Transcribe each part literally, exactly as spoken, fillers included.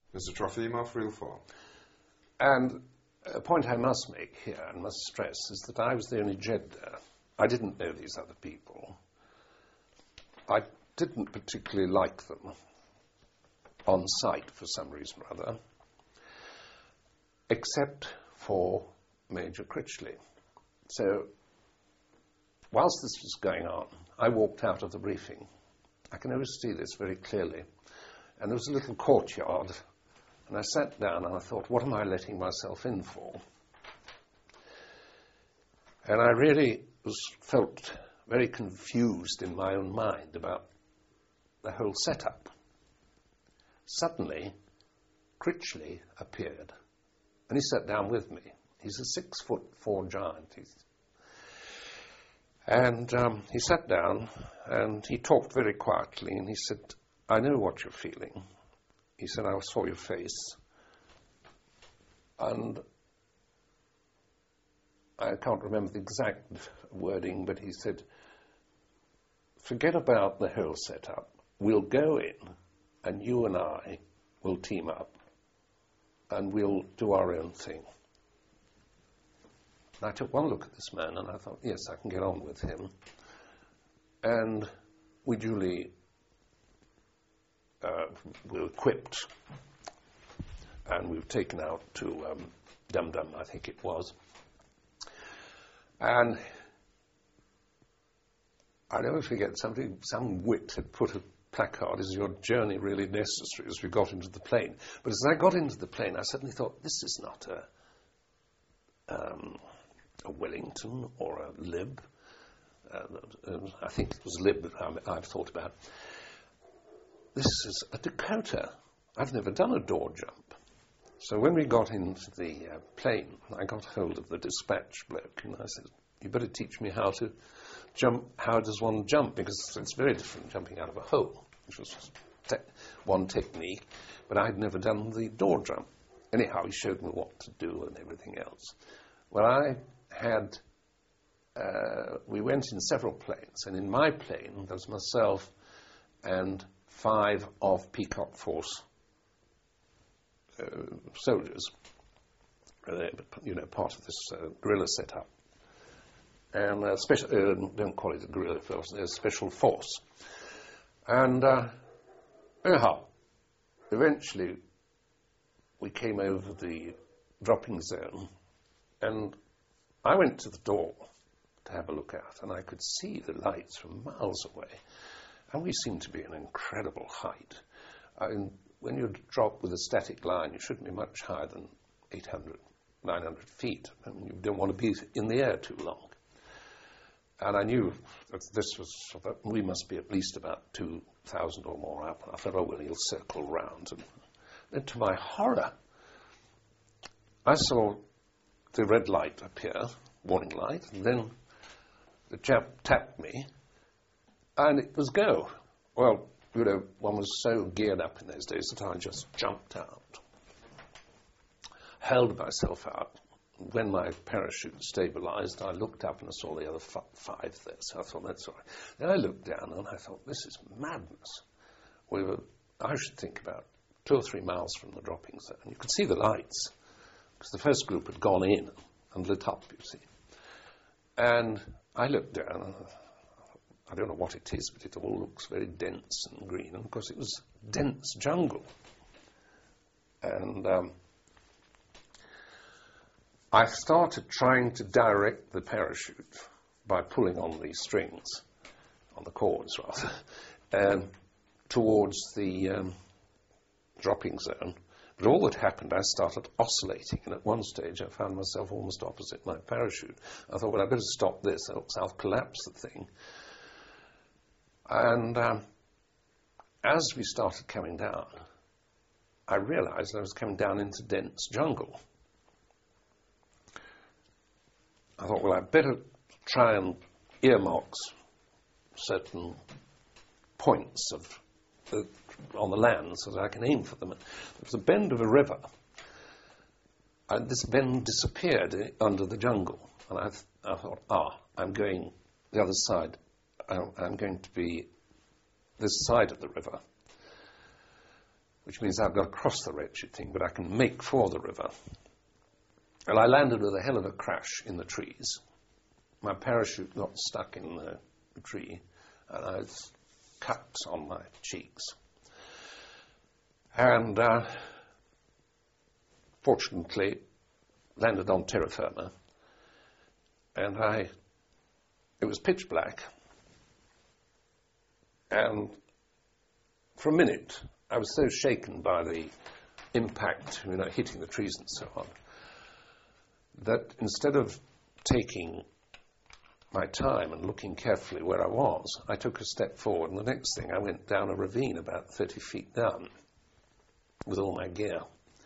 Mister Trofimo, real for. And a point I must make here and must stress is that I was the only Jed there. I didn't know these other people. I didn't particularly like them on sight for some reason or other, except for Major Critchley. So, whilst this was going on, I walked out of the briefing. I can always see this very clearly. And there was a little courtyard, and I sat down and I thought, what am I letting myself in for? And I really was, felt very confused in my own mind about the whole setup. Suddenly, Critchley appeared, and he sat down with me. He's a six foot four giant. He's and um, he sat down, and he talked very quietly, and he said, I know what you're feeling. He said, I saw your face. And I can't remember the exact wording, but he said, forget about the whole setup. We'll go in, and you and I will team up, and we'll do our own thing. And I took one look at this man, and I thought, yes, I can get on with him. And we duly uh, were equipped, and we were taken out to um, Dum Dum, I think it was. And I never forget, somebody, some wit had put a placard, is your journey really necessary, as we got into the plane. But as I got into the plane, I suddenly thought, this is not a, um, a Wellington or a Lib. Uh, uh, I think it was Lib that I, I've thought about. This is a Dakota. I've never done a door jump. So when we got into the uh, plane, I got hold of the dispatch bloke, and I said, you better teach me how to jump, how does one jump, because it's very different jumping out of a hole, which was te- one technique, but I'd never done the door jump. Anyhow, he showed me what to do and everything else. Well, I had, uh, we went in several planes, and in my plane, there was myself and five of Peacock Force uh, soldiers, uh, you know, part of this uh, guerrilla setup. And uh, special, uh, don't call it a guerrilla force, a special force. And uh, anyhow, eventually we came over the dropping zone, and I went to the door to have a look out, and I could see the lights from miles away, and we seemed to be an incredible height. I mean, when you drop with a static line, you shouldn't be much higher than eight hundred, nine hundred feet. I mean, you don't want to be in the air too long. And I knew that this was, that we must be at least about two thousand or more up. And I thought, oh, well, he'll circle round. And then to my horror, I saw the red light appear, warning light, and then the chap tapped me, and it was go. Well, you know, one was so geared up in those days that I just jumped out, held myself out. When my parachute stabilized, I looked up and I saw the other f- five there, so I thought, that's all right. Then I looked down and I thought, this is madness. We were, I should think, about two or three miles from the dropping zone. You could see the lights, because the first group had gone in and lit up, you see. And I looked down and I don't know what it is, but it all looks very dense and green. And of course, it was dense jungle. And um, I started trying to direct the parachute by pulling on these strings, on the cords rather, um, towards the um, dropping zone. But all that happened, I started oscillating, and at one stage I found myself almost opposite my parachute. I thought, well, I'd better stop this, else I'll collapse the thing. And um, as we started coming down, I realized I was coming down into dense jungle. I thought, well, I'd better try and earmark certain points of the, on the land so that I can aim for them. There was a bend of a river, and this bend disappeared under the jungle. And I, th- I thought, ah, I'm going the other side. I'm, I'm going to be this side of the river. which means I've got to cross the wretched thing, but I can make for the river. And I landed with a hell of a crash in the trees. My parachute got stuck in the, the tree, and I was cut on my cheeks. And uh, fortunately, landed on terra firma, and I, it was pitch black, and for a minute, I was so shaken by the impact, you know, hitting the trees and so on, that instead of taking my time and looking carefully where I was, I took a step forward, and the next thing, I went down a ravine about thirty feet down with all my gear.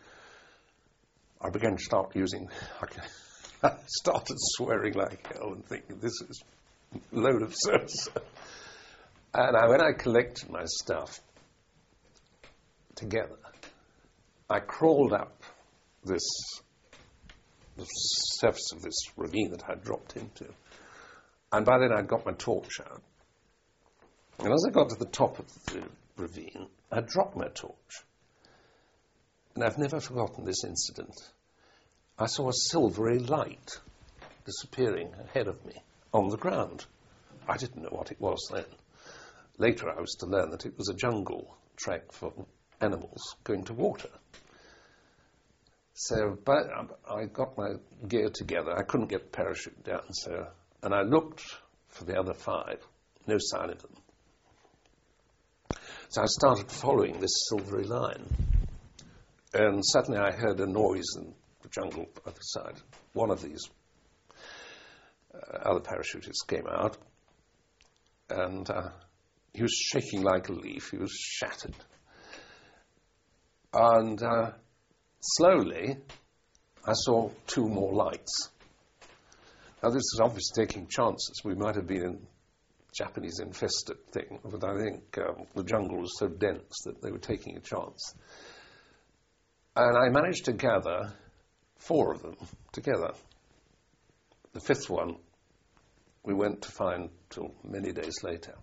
I began to start using, I started swearing like hell and thinking, this is a load of service. And I, when I collected my stuff together, I crawled up this, the surface of this ravine that I'd dropped into. And by then I'd got my torch out. And as I got to the top of the ravine, I dropped my torch. And I've never forgotten this incident. I saw a silvery light disappearing ahead of me on the ground. I didn't know what it was then. Later I was to learn that it was a jungle track for animals going to water. So but I got my gear together. I couldn't get the parachute down, so, and I looked for the other five. No sign of them. So I started following this silvery line. And suddenly I heard a noise in the jungle on the other side. One of these uh, other parachutists came out, and uh, he was shaking like a leaf. He was shattered. And uh, slowly, I saw two more lights. Now, this is obviously taking chances. We might have been in Japanese infested thing, but I think um, the jungle was so dense that they were taking a chance. And I managed to gather four of them together. The fifth one we went to find till many days later.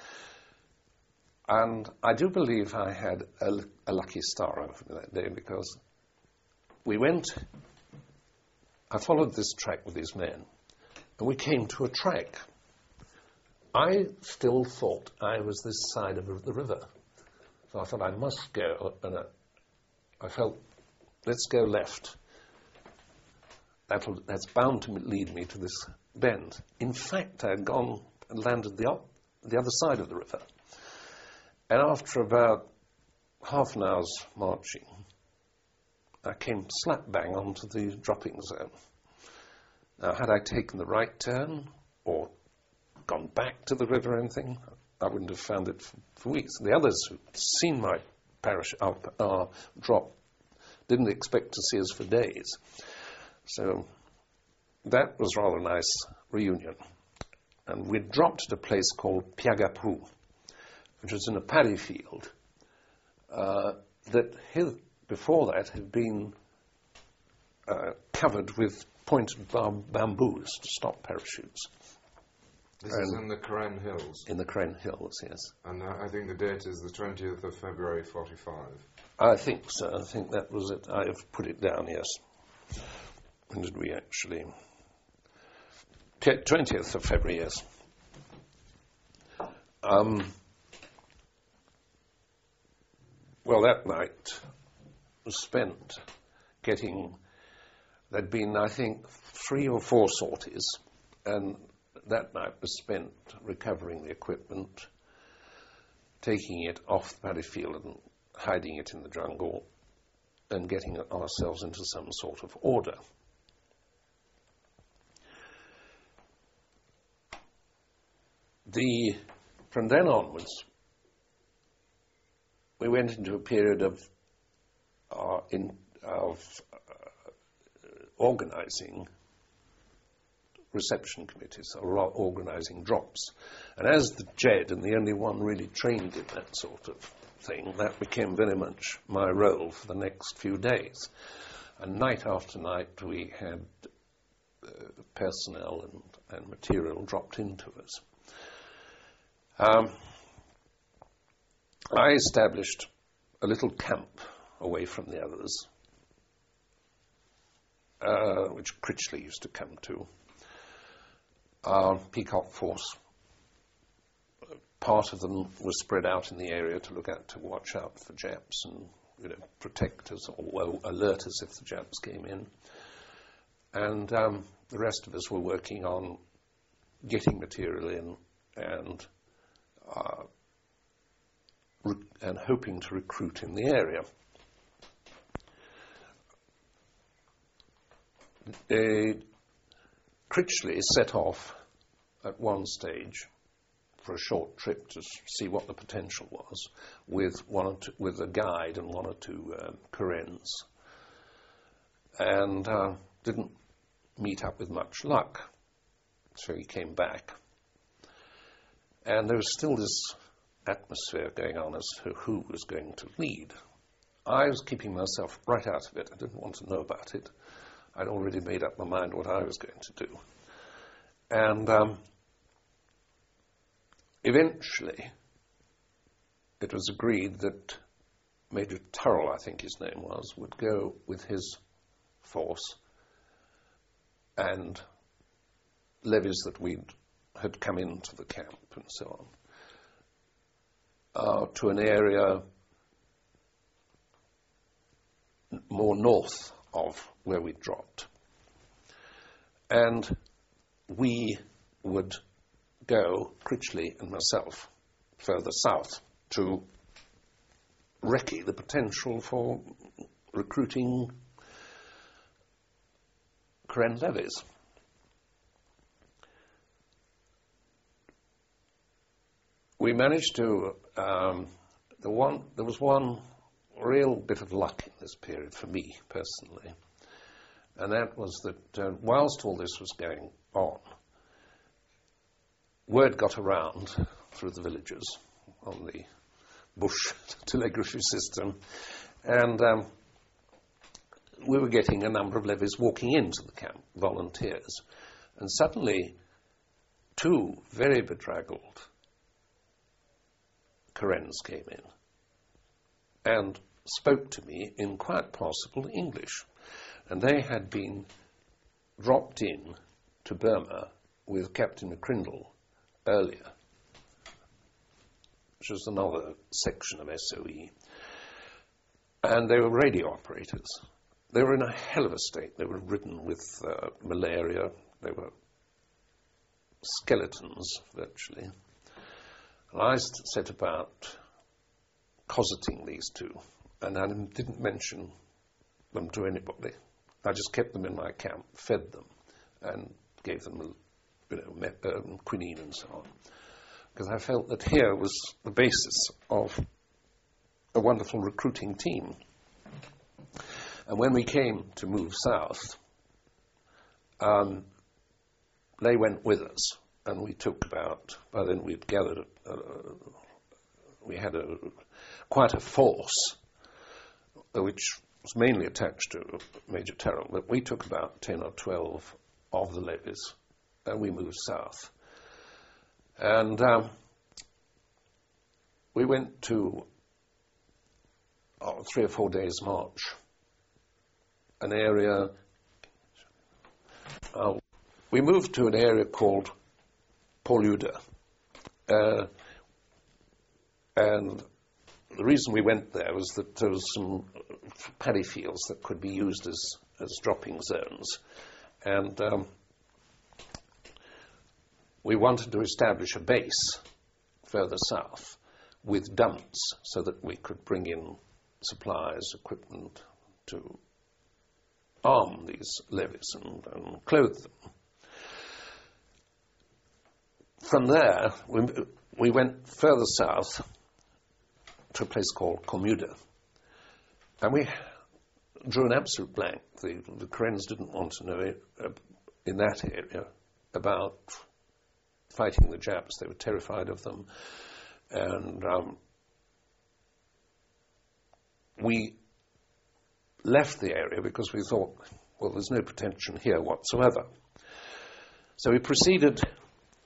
And I do believe I had a, a lucky star over that day, because we went, I followed this track with these men, and we came to a track. I still thought I was this side of the river. So I thought I must go, and I, I felt, let's go left. That'll, that's bound to lead me to this bend. In fact, I had gone and landed the, op- the other side of the river. And after about half an hour's marching, I came slap bang onto the dropping zone. Now, had I taken the right turn or gone back to the river or anything, I wouldn't have found it for, for weeks. The others who'd seen my parachute up, uh, drop didn't expect to see us for days. So that was rather a nice reunion. And we dropped at a place called Piagapu, which was in a paddy field uh, that his, before that had been uh, covered with pointed bar- bamboos to stop parachutes. This and is in the Karen Hills? In the Karen Hills, yes. And uh, I think the date is the twentieth of February, forty-five. I think so. I think that was it. I have put it down, yes. When did we actually... twentieth of February, yes. Um... Well, that night was spent getting, there'd been, I think, three or four sorties, and that night was spent recovering the equipment, taking it off the paddy field and hiding it in the jungle, and getting ourselves into some sort of order. The, from then onwards, we went into a period of uh, in, of uh, organising reception committees, or organising drops. And as the J E D and the only one really trained in that sort of thing, that became very much my role for the next few days. And night after night we had uh, personnel and, and material dropped into us. Um, I established a little camp away from the others, uh, which Critchley used to come to. Our Peacock force, part of them was spread out in the area to look out, to watch out for Japs and, you know, protect us or well, alert us if the Japs came in. And um, the rest of us were working on getting material in and uh, re- and hoping to recruit in the area. Uh, Critchley set off at one stage for a short trip to see what the potential was, with one or two, with a guide and one or two um, Karens, and uh, didn't meet up with much luck, so he came back. And there was still this atmosphere going on as to who was going to lead. I was keeping myself right out of it. I didn't want to know about it. I'd already made up my mind what I was going to do. And um, eventually, it was agreed that Major Turrell, I think his name was, would go with his force and levies that we'd had come into the camp and so on, uh, to an area more north of where we dropped. And we would go, Critchley and myself, further south to recce the potential for recruiting Karen levies. We managed to, um, the one, there was one real bit of luck in this period for me personally, and that was that uh, whilst all this was going on, word got around through the villages on the bush telegraphy system, and um, we were getting a number of levies walking into the camp, volunteers, and suddenly two very bedraggled Karens came in and spoke to me in quite possible English. And they had been dropped in to Burma with Captain McCrindle earlier, which was another section of S O E. And they were radio operators. They were in a hell of a state. They were ridden with uh, malaria. They were skeletons, virtually. And I set about cosseting these two, and I didn't mention them to anybody. I just kept them in my camp, fed them, and gave them, you know, me- um, quinine and so on, because I felt that here was the basis of a wonderful recruiting team. And when we came to move south, um, they went with us, and we took about, by then we'd gathered, uh, we had a quite a force, which was mainly attached to Major Turrell, but we took about ten or twelve of the levies, and we moved south. And um, we went to oh, three or four days' march, an area, uh, we moved to an area called Pauluda, uh, and the reason we went there was that there was some paddy fields that could be used as, as dropping zones, and um, we wanted to establish a base further south with dumps so that we could bring in supplies, equipment to arm these levies and, and clothe them. From there, we, we went further south to a place called Komuda, and we drew an absolute blank. The, the Karens didn't want to know it, uh, in that area about fighting the Japs. They were terrified of them, and um, we left the area because we thought, well, there's no pretension here whatsoever. So we proceeded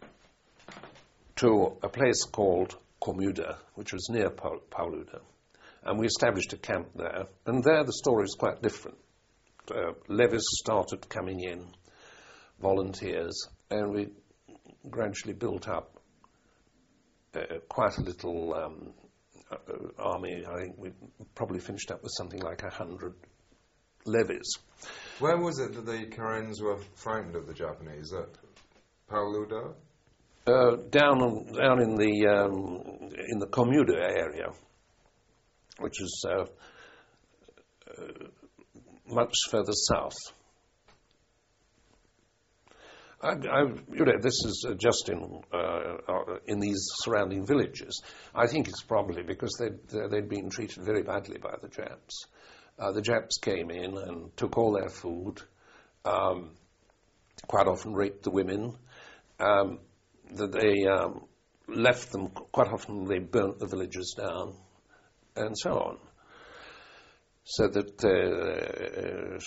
to a place called Komuda, which was near Pauluda, And we established a camp there. And there the story is quite different. Uh, levies started coming in, volunteers, and we gradually built up uh, quite a little um, uh, army. I think we probably finished up with something like a hundred levies. Where was it that the Karens were frightened of the Japanese? At Paoluda? Uh, down down in the um, in the Komuda area, which is uh, uh, much further south. I, I, you know, this is uh, just in uh, uh, in these surrounding villages. I think it's probably because they'd, they'd been treated very badly by the Japs. Uh, the Japs came in and took all their food, um, quite often raped the women. Um, that they um, left them, quite often they burnt the villages down, and so on. So that uh,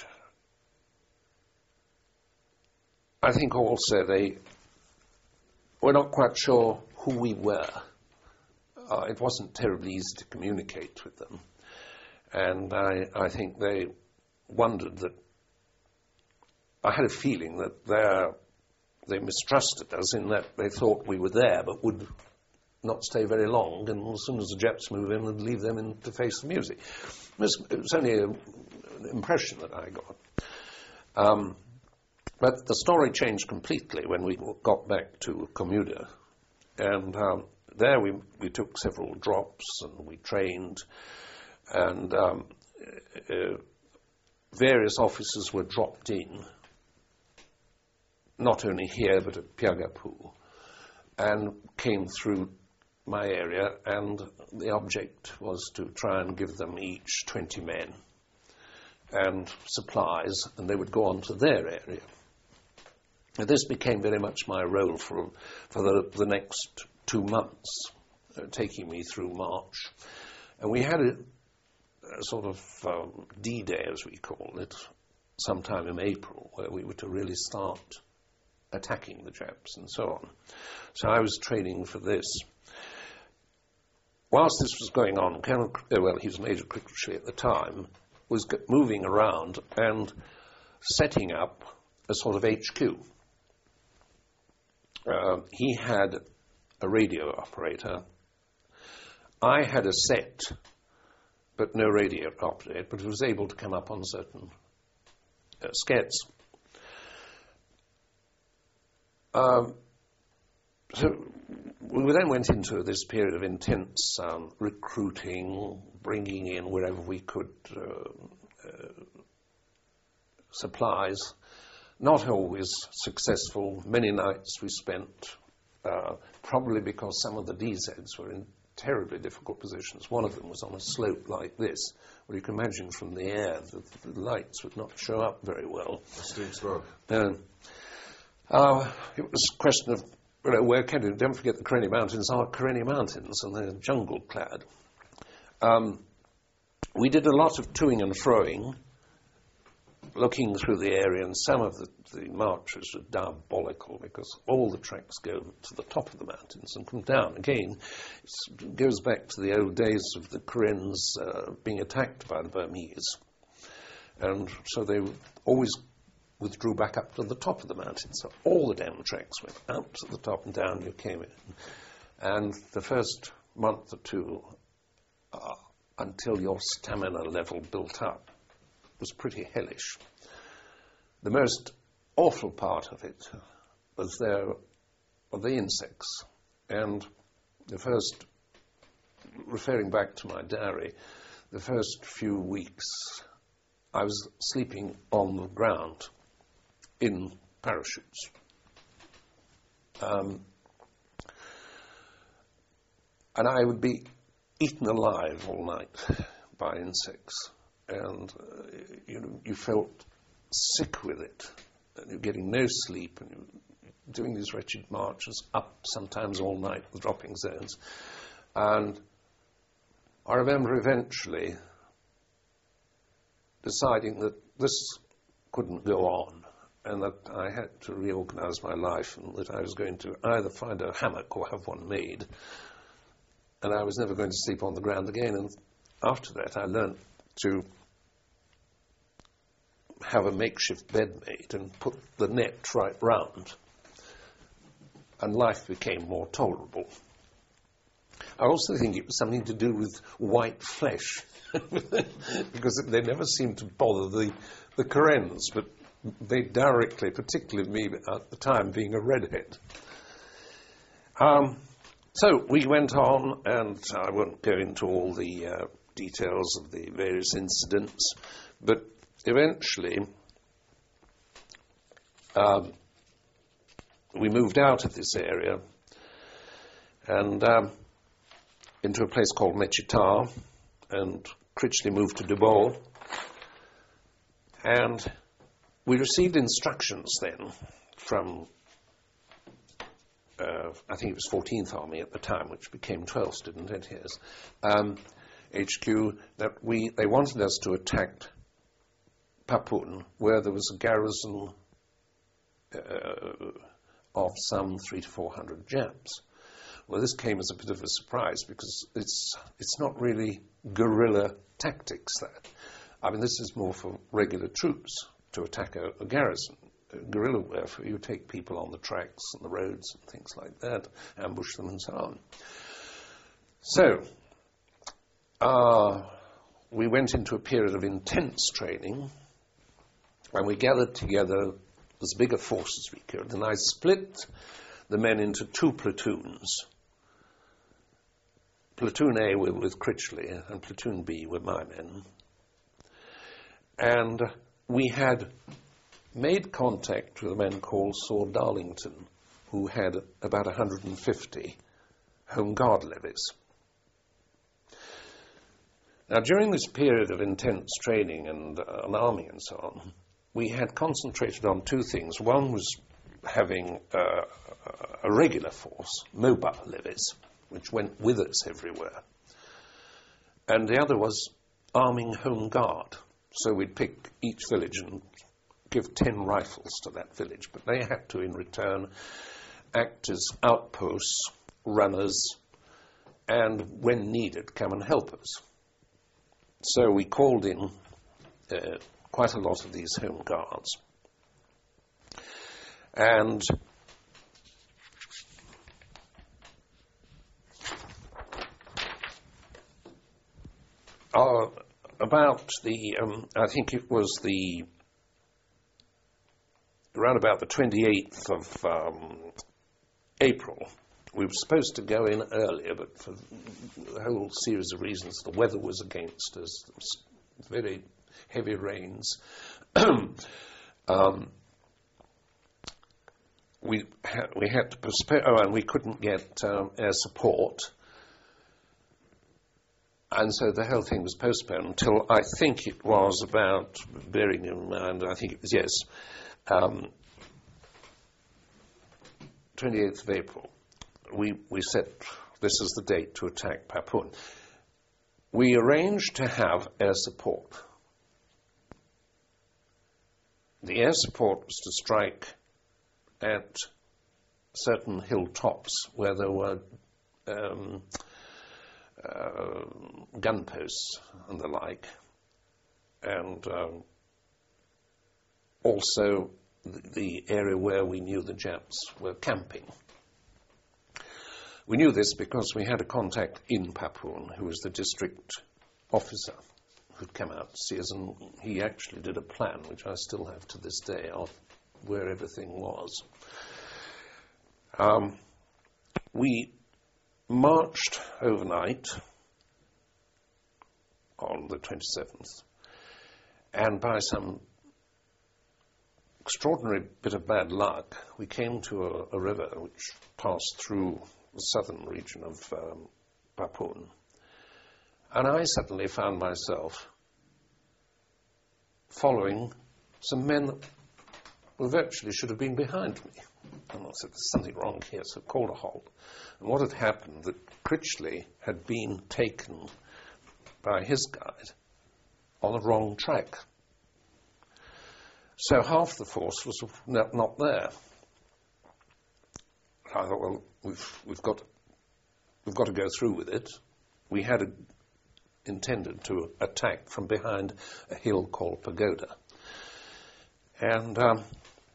I think also they were not quite sure who we were. Uh, it wasn't terribly easy to communicate with them. And I, I think they wondered that, I had a feeling that their they mistrusted us in that they thought we were there but would not stay very long, and as soon as the Japs move in, would leave them in to face the music. It was, it was only a, an impression that I got. Um, but the story changed completely when we got back to Komuda, and um, there we, we took several drops and we trained, and um, uh, various officers were dropped in, not only here but at Pyagapu, and came through my area, and the object was to try and give them each twenty men and supplies, and they would go on to their area. And this became very much my role for, for the, the next two months, uh, taking me through March. And we had a, a sort of um, D-Day, as we call it, sometime in April, where we were to really start attacking the Japs and so on. So I was training for this. Whilst this was going on, Colonel, uh, well, he was Major Cricketry at the time, was g- moving around and setting up a sort of H Q. Uh, he had a radio operator. I had a set, but no radio operator, but was able to come up on certain uh, skets. Um, so we then went into this period of intense um, recruiting, bringing in wherever we could uh, uh, supplies. Not always successful. Many nights we spent, uh, probably because some of the D Zs were in terribly difficult positions. One of them was on a slope like this, where you can imagine from the air that the lights would not show up very well. A steep slope. Uh, Uh, it was a question of, you know, where can you, don't forget the Karenni Mountains are Karenni Mountains, and they're jungle-clad. Um, we did a lot of toing and froing, looking through the area, and some of the, the marches are diabolical because all the tracks go to the top of the mountains and come down. Again, it goes back to the old days of the Karens uh, being attacked by the Burmese. And so they always withdrew back up to the top of the mountain. So all the down tracks went out to the top and down you came in. And the first month or two, uh, until your stamina level built up, was pretty hellish. The most awful part of it was there were the insects. And the first, referring back to my diary, the first few weeks I was sleeping on the ground in parachutes. Um, and I would be eaten alive all night by insects. And uh, you know, you felt sick with it. And you're getting no sleep, and you're doing these wretched marches up sometimes all night with dropping zones. And I remember eventually deciding that this couldn't go on, and that I had to reorganize my life, and that I was going to either find a hammock or have one made, and I was never going to sleep on the ground again. And after that, I learnt to have a makeshift bed made and put the net right round, and life became more tolerable. I also think it was something to do with white flesh, because they never seemed to bother the, the Karens, but they directly, particularly me at the time being a redhead. Um, so we went on, and I won't go into all the uh, details of the various incidents, but eventually um, we moved out of this area and um, into a place called Mechitar, and Critchley moved to Dubol, and we received instructions then from uh, I think it was fourteenth Army at the time, which became twelfth, didn't it? Yes. Um, H Q, that we they wanted us to attack Papun, where there was a garrison uh, of some three to four hundred Japs. Well, this came as a bit of a surprise, because it's it's not really guerrilla tactics, that. I mean, this is more for regular troops to attack a, a garrison. Guerrilla warfare, you take people on the tracks and the roads and things like that, ambush them and so on. So, uh, we went into a period of intense training, and we gathered together as big a force as we could, and I split the men into two platoons. Platoon A were with Critchley, and Platoon B were my men. And we had made contact with a man called Saw Darlington, who had about one hundred fifty Home Guard levies. Now, during this period of intense training and uh, an army and so on, we had concentrated on two things. One was having uh, a regular force, mobile levies, which went with us everywhere. And the other was arming Home Guard. So we'd pick each village and give ten rifles to that village, but they had to, in return, act as outposts, runners, and, when needed, come and help us. So we called in uh, quite a lot of these Home Guards. And uh, about the, um, I think it was the, around about the twenty-eighth of um, April, we were supposed to go in earlier, but for a whole series of reasons, the weather was against us. There was very heavy rains. um, we, ha- we had to postpone, oh, and we couldn't get um, air support. And so the whole thing was postponed until, I think it was about, bearing in mind, I think it was, yes, um, twenty-eighth of April. We, we set this as the date to attack Papun. We arranged to have air support. The air support was to strike at certain hilltops where there were um, uh, gun posts and the like, and um, also the, the area where we knew the Japs were camping. We knew this because we had a contact in Papun who was the district officer who'd come out to see us, and he actually did a plan, which I still have to this day, of where everything was. Um, we marched overnight on the twenty-seventh, and by some extraordinary bit of bad luck, we came to a, a river which passed through the southern region of um, Papun. And I suddenly found myself following some men that well, virtually should have been behind me. And I said, there's something wrong here, so I called a halt. And what had happened, that Critchley had been taken by his guide on the wrong track. So half the force was not, not there. I thought, well, we've we've got we've got to go through with it. We had a intended to attack from behind a hill called Pagoda. And um,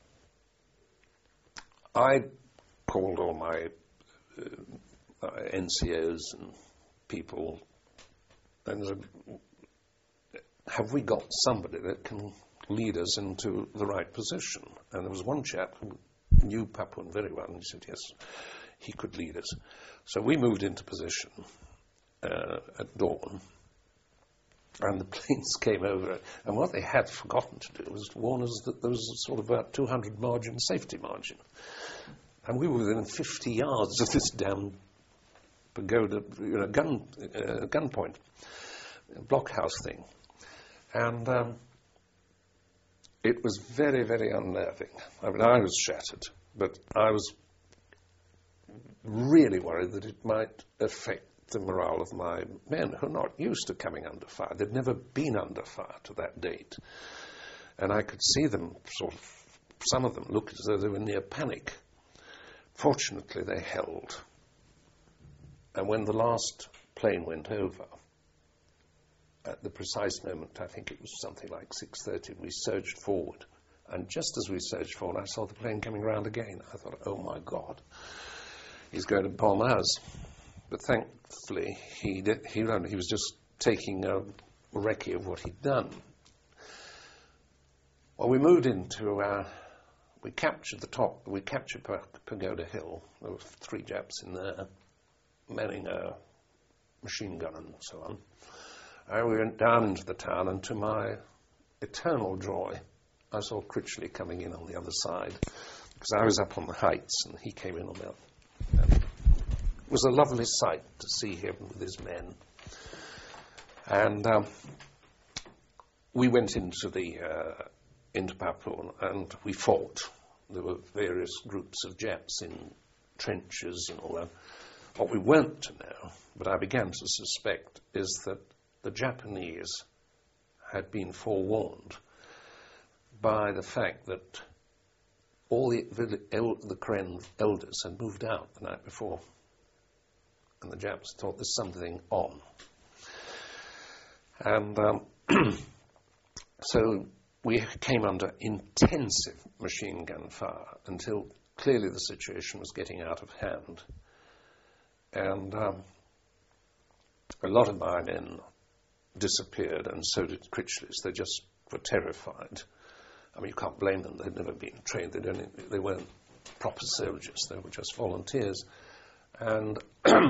I called all my uh, uh, N C Os and people and said, have we got somebody that can lead us into the right position? And there was one chap who knew Papuan very well, and he said, yes, he could lead us. So we moved into position uh, at dawn, and the planes came over, and what they had forgotten to do was to warn us that there was a sort of about two hundred margin, safety margin. And we were within fifty yards of this damn pagoda, you know, gun, uh, gun point, blockhouse thing. And um, it was very, very unnerving. I mean, I was shattered, but I was really worried that it might affect the morale of my men, who are not used to coming under fire. They'd never been under fire to that date. And I could see them sort of, some of them looked as though they were near panic. Fortunately, they held. And when the last plane went over, at the precise moment, I think it was something like six thirty, we surged forward. And just as we surged forward, I saw the plane coming round again. I thought, oh my God, he's going to bomb us. But thankfully, he did, he, he was just taking a recce of what he'd done. Well, we moved into, uh, we captured the top, we captured Pagoda Hill. There were three Japs in there, manning a machine gun and so on. And we went down into the town, and to my eternal joy, I saw Critchley coming in on the other side, because I was up on the heights, and he came in on the other. And it was a lovely sight to see him with his men. And um, we went into the uh, into Papuan, and we fought. There were various groups of Japs in trenches and all that. What we weren't to know, but I began to suspect, is that the Japanese had been forewarned by the fact that all the, the Karen elders had moved out the night before, and the Japs thought there's something on. And um, so we came under intensive machine gun fire until clearly the situation was getting out of hand. And um, a lot of my men disappeared, and so did Critchley's. They just were terrified. I mean, you can't blame them. They'd never been trained. They'd only, they weren't proper soldiers. They were just volunteers. And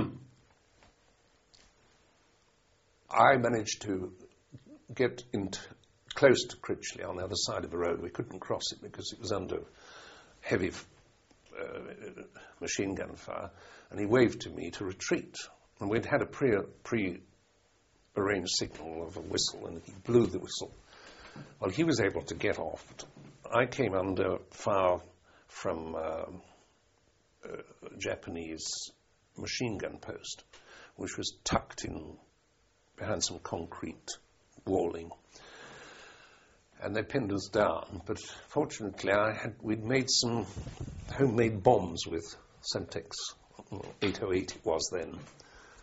I managed to get into, close to Critchley on the other side of the road. We couldn't cross it because it was under heavy uh, machine gun fire. And he waved to me to retreat. And we'd had a pre, pre arranged signal of a whistle, and he blew the whistle. Well, he was able to get off. I came under fire from uh, a Japanese machine gun post, which was tucked in behind some concrete walling. And they pinned us down. But fortunately, I had we'd made some homemade bombs with Semtex eight oh eight it was then.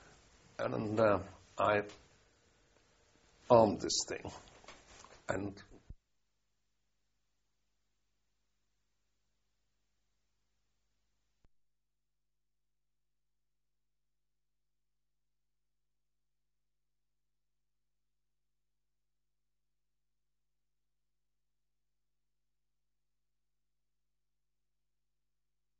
And uh, I armed this thing. And